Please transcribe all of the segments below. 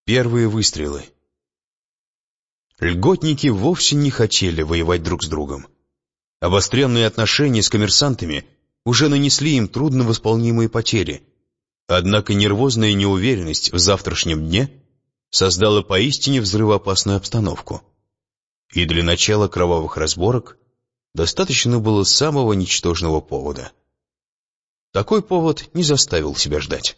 Первые выстрелы. Льготники вовсе не хотели воевать друг с другом. Обостренные отношения с коммерсантами уже нанесли им трудновосполнимые потери, однако нервозная неуверенность в завтрашнем дне создала поистине взрывоопасную обстановку. И для начала кровавых разборок достаточно было самого ничтожного повода. Такой повод не заставил себя ждать.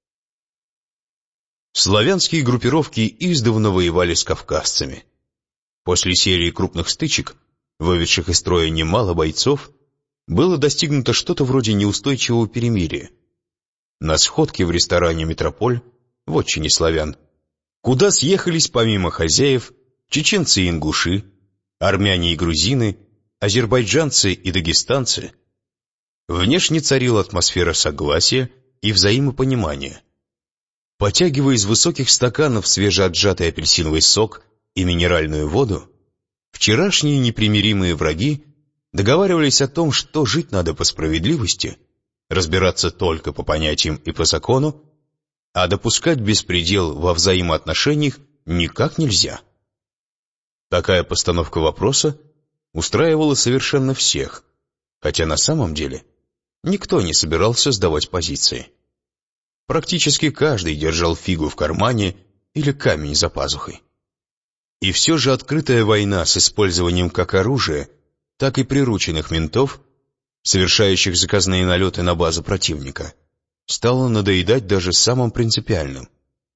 Славянские группировки издавна воевали с кавказцами. После серии крупных стычек, выведших из строя немало бойцов, было достигнуто что-то вроде неустойчивого перемирия. На сходке в ресторане «Метрополь» в отчине славян, куда съехались помимо хозяев чеченцы и ингуши, армяне и грузины, азербайджанцы и дагестанцы, внешне царила атмосфера согласия и взаимопонимания. Потягивая из высоких стаканов свежеотжатый апельсиновый сок и минеральную воду, вчерашние непримиримые враги договаривались о том, что жить надо по справедливости, разбираться только по понятиям и по закону, а допускать беспредел во взаимоотношениях никак нельзя. Такая постановка вопроса устраивала совершенно всех, хотя на самом деле никто не собирался сдавать позиции. Практически каждый держал фигу в кармане или камень за пазухой. И все же открытая война с использованием как оружия, так и прирученных ментов, совершающих заказные налеты на базу противника, стала надоедать даже самым принципиальным.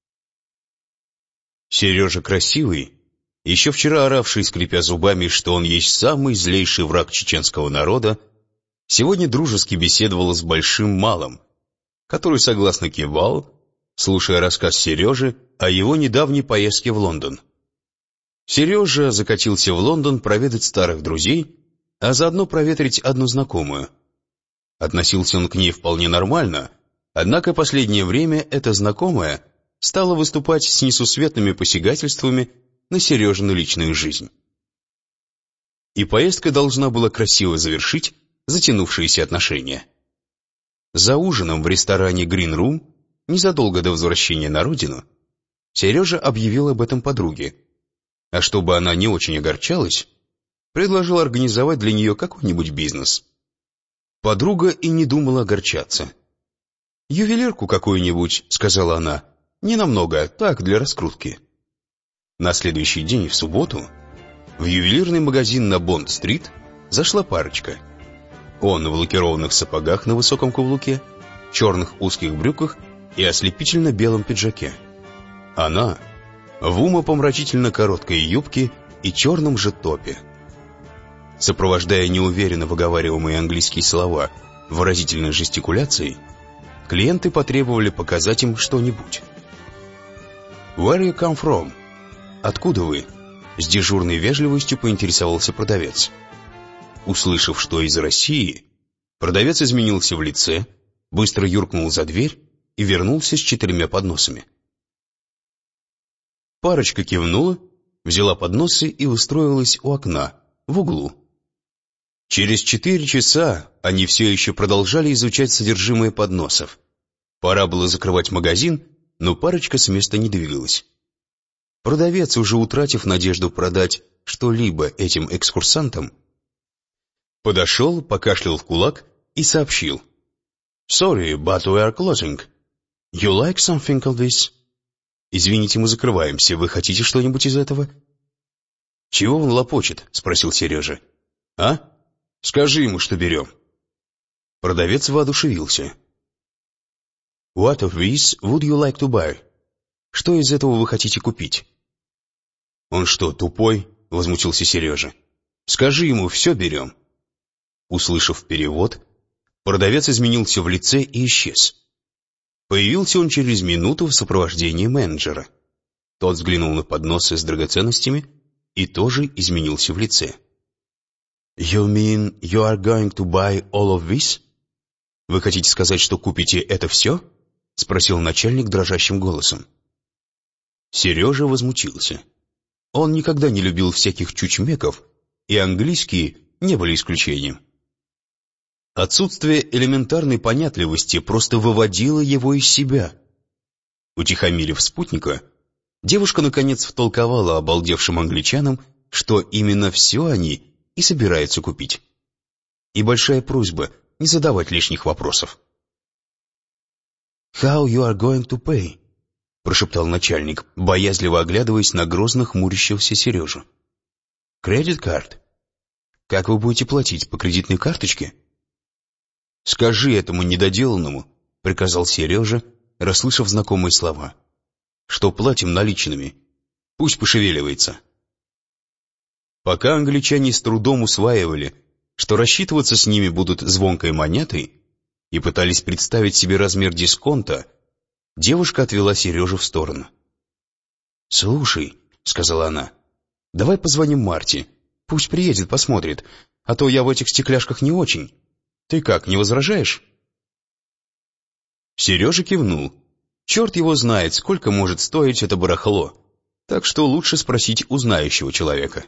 Сережа Красивый, еще вчера оравший, скрипя зубами, что он есть самый злейший враг чеченского народа, сегодня дружески беседовал с Большим Малым, который согласно кивал, слушая рассказ Сережи о его недавней поездке в Лондон. Сережа закатился в Лондон проведать старых друзей, а заодно проветрить одну знакомую. Относился он к ней вполне нормально, однако последнее время эта знакомая стала выступать с несусветными посягательствами на Сережину личную жизнь. И поездка должна была красиво завершить затянувшиеся отношения. За ужином в ресторане Green Room, незадолго до возвращения на родину, Сережа объявил об этом подруге, а чтобы она не очень огорчалась, предложил организовать для нее какой-нибудь бизнес. Подруга и не думала огорчаться. «Ювелирку какую-нибудь», — сказала она, — «ненамного, так, для раскрутки». На следующий день, в субботу, в ювелирный магазин на Бонд-стрит зашла парочка. Он в лакированных сапогах на высоком каблуке, черных узких брюках и ослепительно белом пиджаке. Она в умопомрачительно короткой юбке и черном же топе. Сопровождая неуверенно выговариваемые английские слова выразительной жестикуляцией, клиенты потребовали показать им что-нибудь. «Where you come from?» «Откуда вы?» — с дежурной вежливостью поинтересовался продавец. Услышав, что из России, продавец изменился в лице, быстро юркнул за дверь и вернулся с 4 подносами. Парочка кивнула, взяла подносы и устроилась у окна, в углу. Через 4 часа они все еще продолжали изучать содержимое подносов. Пора было закрывать магазин, но парочка с места не двигалась. Продавец, уже утратив надежду продать что-либо этим экскурсантам, подошел, покашлял в кулак и сообщил: «Sorry, but we are closing. You like something of this?» «Извините, мы закрываемся. Вы хотите что-нибудь из этого?» «Чего он лопочет?» — спросил Сережа. «А? Скажи ему, что берем». Продавец воодушевился. «What of this would you like to buy?» «Что из этого вы хотите купить?» «Он что, тупой?» — возмутился Сережа. «Скажи ему, все берем». Услышав перевод, продавец изменился в лице и исчез. Появился он через минуту в сопровождении менеджера. Тот взглянул на подносы с драгоценностями и тоже изменился в лице. «You mean you are going to buy all of this?» «Вы хотите сказать, что купите это все?» — спросил начальник дрожащим голосом. Сережа возмутился. Он никогда не любил всяких чучмеков, и английские не были исключением. Отсутствие элементарной понятливости просто выводило его из себя. Утихомирив спутника, Девушка наконец втолковала обалдевшим англичанам, что именно все они и собираются купить. И большая просьба не задавать лишних вопросов. «How you are going to pay?» — прошептал начальник, боязливо оглядываясь на грозно хмурящегося Сережу. «Credit card? Как вы будете платить, по кредитной карточке?» «Скажи этому недоделанному», — приказал Сережа, расслышав знакомые слова, «что платим наличными. Пусть пошевеливается». Пока англичане с трудом усваивали, что рассчитываться с ними будут звонкой монетой, и пытались представить себе размер дисконта, девушка отвела Сережу в сторону. «Слушай», — сказала она, — «давай позвоним Марте. Пусть приедет, посмотрит, а то я в этих стекляшках не очень. Ты как, не возражаешь?» Сережа кивнул. Черт его знает, сколько может стоить это барахло, так что лучше спросить у знающего человека.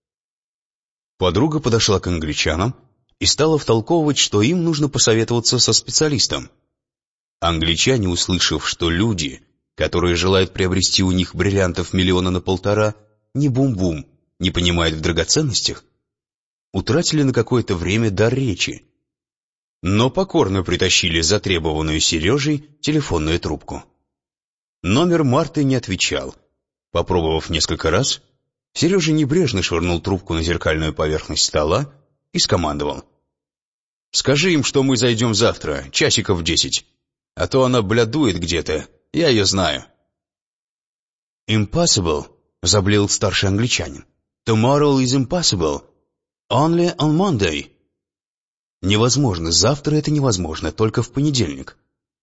Подруга подошла к англичанам и стала втолковывать, что им нужно посоветоваться со специалистом. Англичане, услышав, что люди, которые желают приобрести у них бриллиантов 1,5 миллиона, не бум-бум, не понимают в драгоценностях, утратили на какое-то время дар речи, но покорно притащили затребованную Сережей телефонную трубку. Номер Марты не отвечал. Попробовав несколько раз, Сережа небрежно швырнул трубку на зеркальную поверхность стола и скомандовал: «Скажи им, что мы зайдем завтра, часиков в 10, а то она блядует где-то, я ее знаю». «Impossible», — заблеял старший англичанин. «Tomorrow is impossible. Only on Monday». «Невозможно, завтра это невозможно, только в понедельник».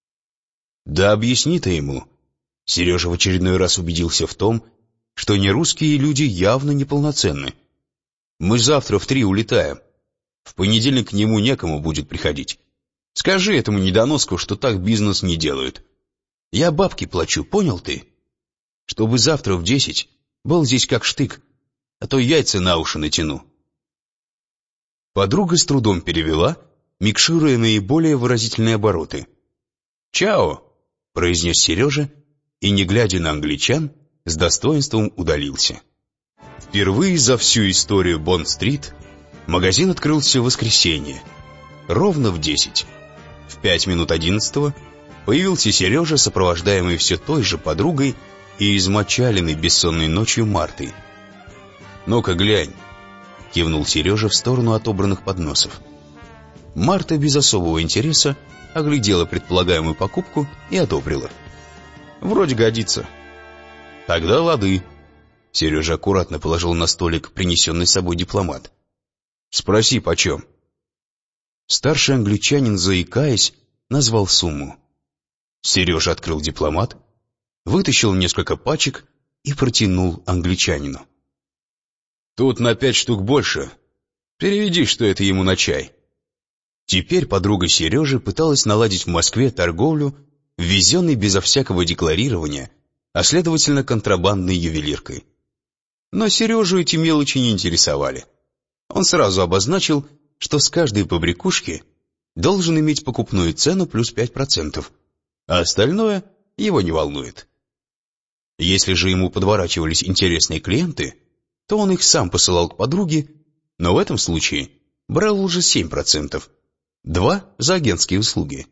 «Да объясни ты ему». Сережа в очередной раз убедился в том, что нерусские люди явно неполноценны. «Мы завтра в 3 улетаем. В понедельник к нему некому будет приходить. Скажи этому недоноску, что так бизнес не делают. Я бабки плачу, понял ты? Чтобы завтра в 10 был здесь как штык, а то яйца на уши натяну». Подруга с трудом перевела, микшируя наиболее выразительные обороты. «Чао», — произнес Сережа, и, не глядя на англичан, с достоинством удалился. Впервые за всю историю Бонд-стрит магазин открылся в воскресенье, ровно в 10. В 5 минут 11 появился Сережа, сопровождаемый все той же подругой и измочаленной бессонной ночью Мартой. «Ну-ка глянь», — кивнул Сережа в сторону отобранных подносов. Марта без особого интереса оглядела предполагаемую покупку и одобрила. «Вроде годится». «Тогда лады». Сережа аккуратно положил на столик принесенный с собой дипломат. «Спроси, почем?» Старший англичанин, заикаясь, назвал сумму. Сережа открыл дипломат, вытащил несколько пачек и протянул англичанину. «Тут на 5 штук больше. Переведи, что это ему на чай». Теперь подруга Сережи пыталась наладить в Москве торговлю, ввезенной безо всякого декларирования, а следовательно контрабандной ювелиркой. Но Сережу эти мелочи не интересовали. Он сразу обозначил, что с каждой побрякушки должен иметь покупную цену плюс 5%, а остальное его не волнует. Если же ему подворачивались интересные клиенты, то он их сам посылал к подруге, но в этом случае брал уже 7%, 2% за агентские услуги.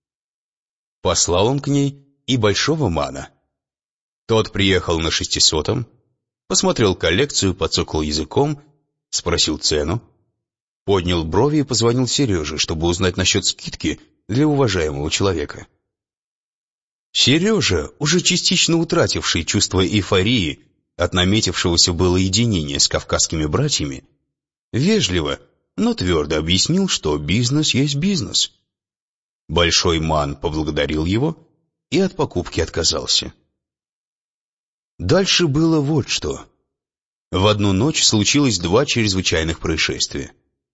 Послал он к ней и большого мана. Тот приехал на 600-м, посмотрел коллекцию, подцокал языком, спросил цену, поднял брови и позвонил Сереже, чтобы узнать насчет скидки для уважаемого человека. Сережа, уже частично утративший чувство эйфории от наметившегося было единения с кавказскими братьями, вежливо, но твердо объяснил, что бизнес есть бизнес. Большой ман поблагодарил его и от покупки отказался. Дальше было вот что. В одну ночь случилось 2 чрезвычайных происшествия.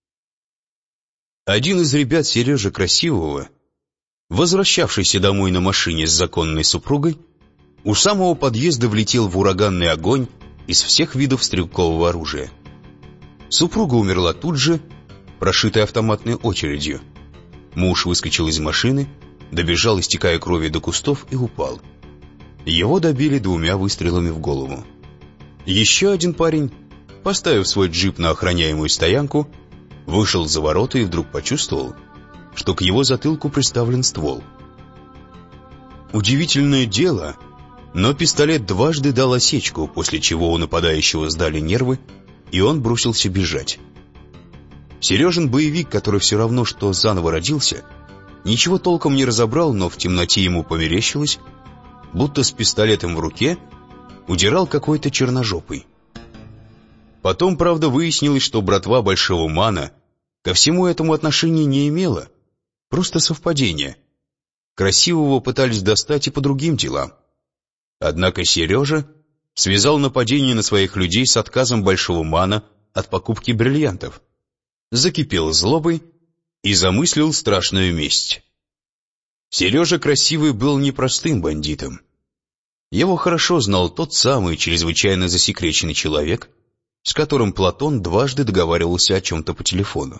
Один из ребят Сережи Красивого, возвращавшийся домой на машине с законной супругой, у самого подъезда влетел в ураганный огонь из всех видов стрелкового оружия. Супруга умерла тут же, прошитая автоматной очередью. Муж выскочил из машины, добежал, истекая кровью до кустов, и упал. Его добили 2 выстрелами в голову. Еще один парень, поставив свой джип на охраняемую стоянку, вышел за ворота и вдруг почувствовал, что к его затылку приставлен ствол. Удивительное дело, но пистолет дважды дал осечку, после чего у нападающего сдали нервы, и он бросился бежать. Сережин боевик, который все равно что заново родился, ничего толком не разобрал, но в темноте ему померещилось, будто с пистолетом в руке удирал какой-то черножопый. Потом, правда, выяснилось, что братва Большого Мана ко всему этому отношения не имела, просто совпадение. Красивого пытались достать и по другим делам. Однако Сережа связал нападение на своих людей с отказом Большого Мана от покупки бриллиантов, закипел злобой и замыслил страшную месть. Сережа Красивый был непростым бандитом. Его хорошо знал тот самый чрезвычайно засекреченный человек, с которым Платон дважды договаривался о чем-то по телефону.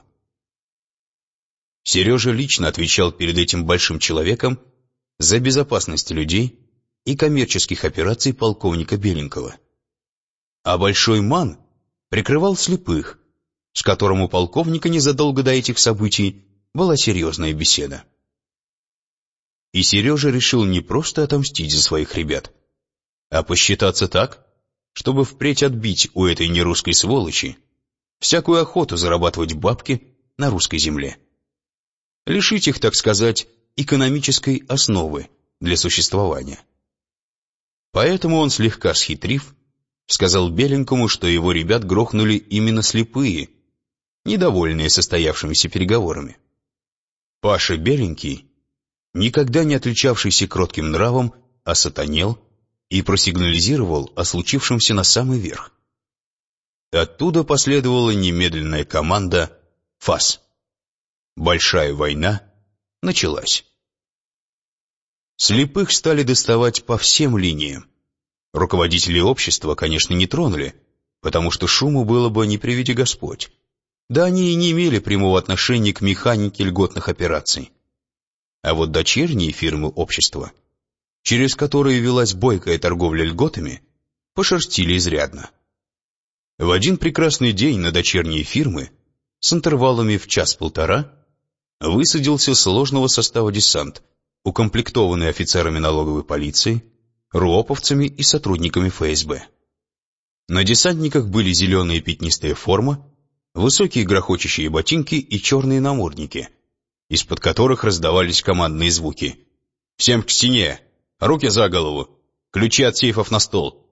Сережа лично отвечал перед этим большим человеком за безопасность людей и коммерческих операций полковника Беленького. А Большой Ман прикрывал слепых, с которым у полковника незадолго до этих событий была серьезная беседа. И Сережа решил не просто отомстить за своих ребят, а посчитаться так, чтобы впредь отбить у этой нерусской сволочи всякую охоту зарабатывать бабки на русской земле. Лишить их, так сказать, экономической основы для существования. Поэтому он, слегка схитрив, сказал Беленькому, что его ребят грохнули именно слепые, недовольные состоявшимися переговорами. Паша Беленький, никогда не отличавшийся кротким нравом, осатанел и просигнализировал о случившемся на самый верх. Оттуда последовала немедленная команда «ФАС». Большая война началась. Слепых стали доставать по всем линиям. Руководители общества, конечно, не тронули, потому что шуму было бы не приведи Господь. Да они и не имели прямого отношения к механике льготных операций. А вот дочерние фирмы общества, через которые велась бойкая торговля льготами, пошерстили изрядно. В один прекрасный день на дочерние фирмы с интервалами в час-полтора высадился сложного состава десант, укомплектованный офицерами налоговой полиции, РУОПовцами и сотрудниками ФСБ. На десантниках были зеленая пятнистая форма, высокие грохочущие ботинки и черные намордники, из-под которых раздавались командные звуки. «Всем к стене! Руки за голову! Ключи от сейфов на стол!»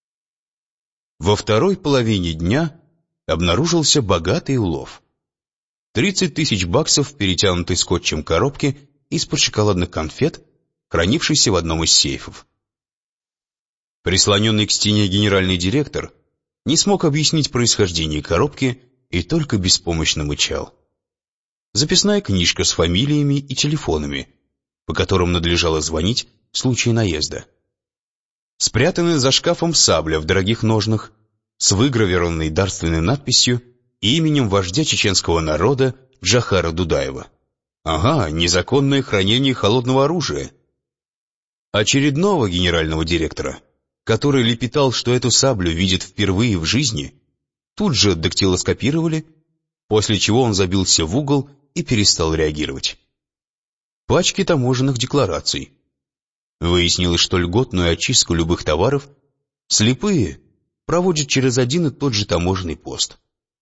Во второй половине дня обнаружился богатый улов. 30 тысяч баксов в перетянутой скотчем коробке из-под шоколадных конфет, хранившейся в одном из сейфов. Прислоненный к стене генеральный директор не смог объяснить происхождение коробки и только беспомощно мычал. Записная книжка с фамилиями и телефонами, по которым надлежало звонить в случае наезда. Спрятанная за шкафом сабля в дорогих ножнах с выгравированной дарственной надписью и именем вождя чеченского народа Джохара Дудаева. Ага, незаконное хранение холодного оружия. Очередного генерального директора, который лепетал, что эту саблю видит впервые в жизни, тут же дактилоскопировали, после чего он забился в угол и перестал реагировать. Пачки таможенных деклараций. Выяснилось, что льготную очистку любых товаров слепые проводят через один и тот же таможенный пост.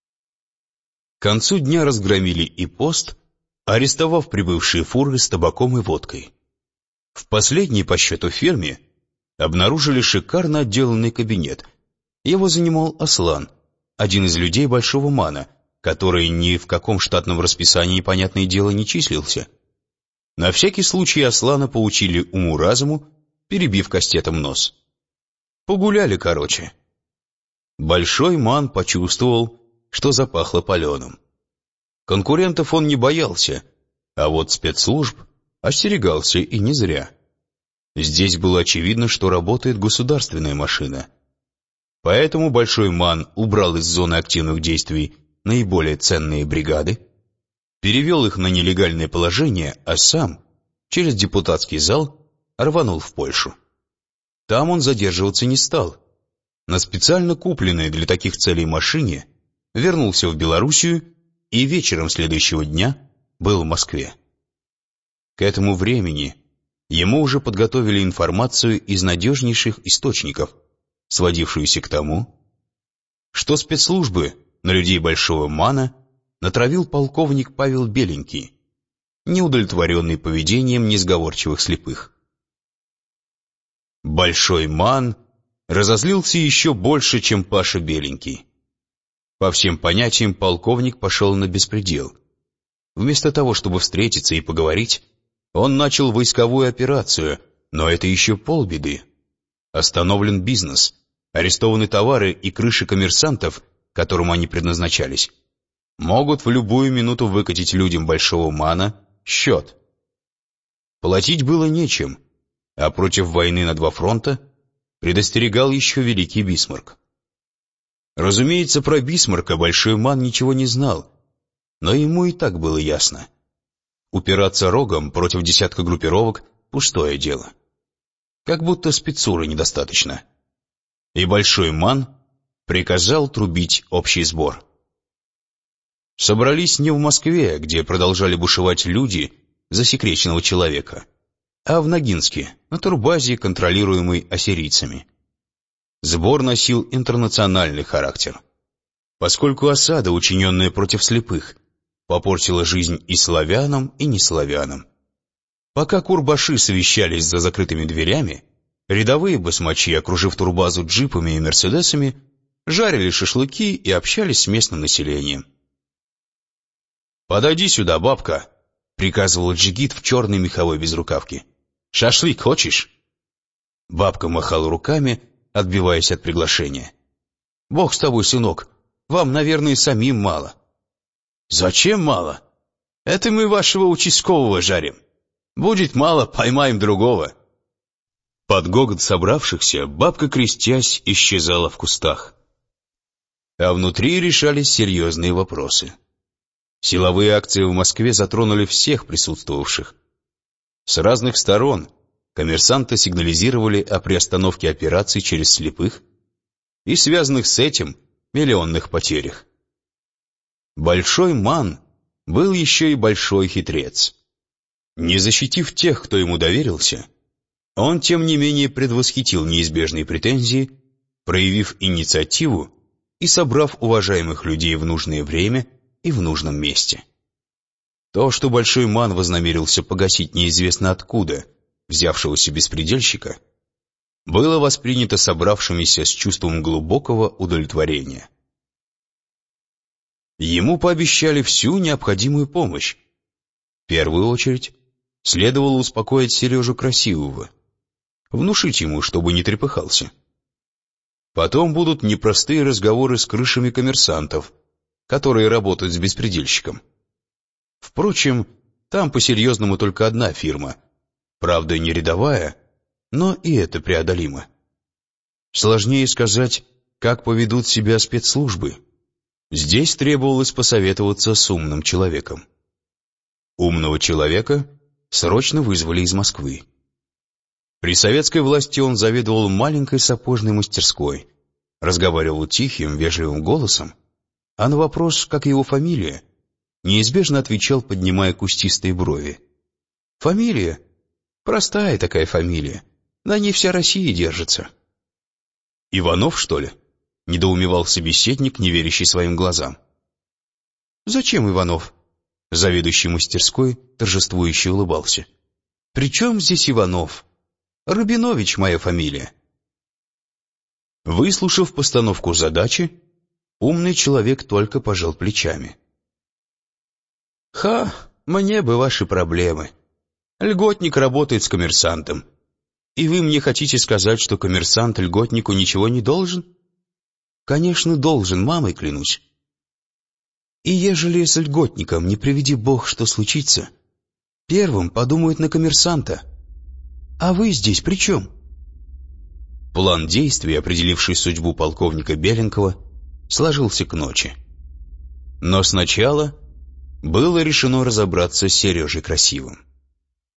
К концу дня разгромили и пост, арестовав прибывшие фуры с табаком и водкой. В последней по счету фирме обнаружили шикарно отделанный кабинет. Его занимал Аслан, один из людей Большого Мана, который ни в каком штатном расписании, понятное дело, не числился. На всякий случай Аслана поучили уму-разуму, перебив кастетом нос. Погуляли, короче. Большой Ман почувствовал, что запахло паленым. Конкурентов он не боялся, а вот спецслужб остерегался и не зря. Здесь было очевидно, что работает государственная машина. Поэтому Большой Ман убрал из зоны активных действий наиболее ценные бригады, перевел их на нелегальное положение, а сам через депутатский зал рванул в Польшу. Там он задерживаться не стал. На специально купленной для таких целей машине вернулся в Белоруссию и вечером следующего дня был в Москве. К этому времени ему уже подготовили информацию из надежнейших источников, сводившуюся к тому, что спецслужбы на людей Большого Мана натравил полковник Павел Беленький, неудовлетворенный поведением несговорчивых слепых. Большой Ман разозлился еще больше, чем Паша Беленький. По всем понятиям полковник пошел на беспредел. Вместо того, чтобы встретиться и поговорить, он начал войсковую операцию, но это еще полбеды. Остановлен бизнес, арестованы товары и крыши коммерсантов, которым они предназначались. Могут в любую минуту выкатить людям Большого Мана счет. Платить было нечем, а против войны на два фронта предостерегал еще великий Бисмарк. Разумеется, про Бисмарка Большой Ман ничего не знал, но ему и так было ясно. Упираться рогом против десятка группировок — пустое дело. Как будто спецуры недостаточно. И Большой Ман приказал трубить общий сбор. Собрались не в Москве, где продолжали бушевать люди засекреченного человека, а в Ногинске, на турбазе, контролируемой ассирийцами. Сбор носил интернациональный характер, поскольку осада, учиненная против слепых, попортила жизнь и славянам, и неславянам. Пока курбаши совещались за закрытыми дверями, рядовые басмачи, окружив турбазу джипами и мерседесами, жарили шашлыки и общались с местным населением. «Подойди сюда, бабка», — приказывал джигит в черной меховой безрукавке. «Шашлык хочешь?» Бабка махала руками, отбиваясь от приглашения. «Бог с тобой, сынок, вам, наверное, самим мало». «Зачем мало? Это мы вашего участкового жарим. Будет мало, поймаем другого». Под гогот собравшихся бабка, крестясь, исчезала в кустах. А внутри решались серьезные вопросы. Силовые акции в Москве затронули всех присутствовавших. С разных сторон коммерсанты сигнализировали о приостановке операций через слепых и связанных с этим миллионных потерях. Большой Ман был еще и большой хитрец. Не защитив тех, кто ему доверился, он, тем не менее, предвосхитил неизбежные претензии, проявив инициативу и собрав уважаемых людей в нужное время и в нужном месте. То, что Большой Ман вознамерился погасить неизвестно откуда взявшегося беспредельщика, было воспринято собравшимися с чувством глубокого удовлетворения. Ему пообещали всю необходимую помощь. В первую очередь следовало успокоить Сережу Красивого, внушить ему, чтобы не трепыхался. Потом будут непростые разговоры с крышами коммерсантов, которые работают с беспредельщиком. Впрочем, там по-серьезному только одна фирма, правда не рядовая, но и это преодолимо. Сложнее сказать, как поведут себя спецслужбы. Здесь требовалось посоветоваться с умным человеком. Умного человека срочно вызвали из Москвы. При советской власти он заведовал маленькой сапожной мастерской, разговаривал тихим, вежливым голосом, а на вопрос, как его фамилия, неизбежно отвечал, поднимая кустистые брови. «Фамилия? Простая такая фамилия. На ней вся Россия держится». «Иванов, что ли?» — недоумевал собеседник, не верящий своим глазам. «Зачем Иванов?» — заведующий мастерской торжествующе улыбался. «При чем здесь Иванов? Рабинович моя фамилия». Выслушав постановку задачи, умный человек только пожал плечами. «Ха, мне бы ваши проблемы. Льготник работает с коммерсантом. И вы мне хотите сказать, что коммерсант льготнику ничего не должен? Конечно, должен, мамой клянусь. И ежели с льготником, не приведи Бог, что случится, первым подумают на коммерсанта. А вы здесь при чем?» План действий, определивший судьбу полковника Беленького, сложился к ночи. Но сначала было решено разобраться с Сережей Красивым.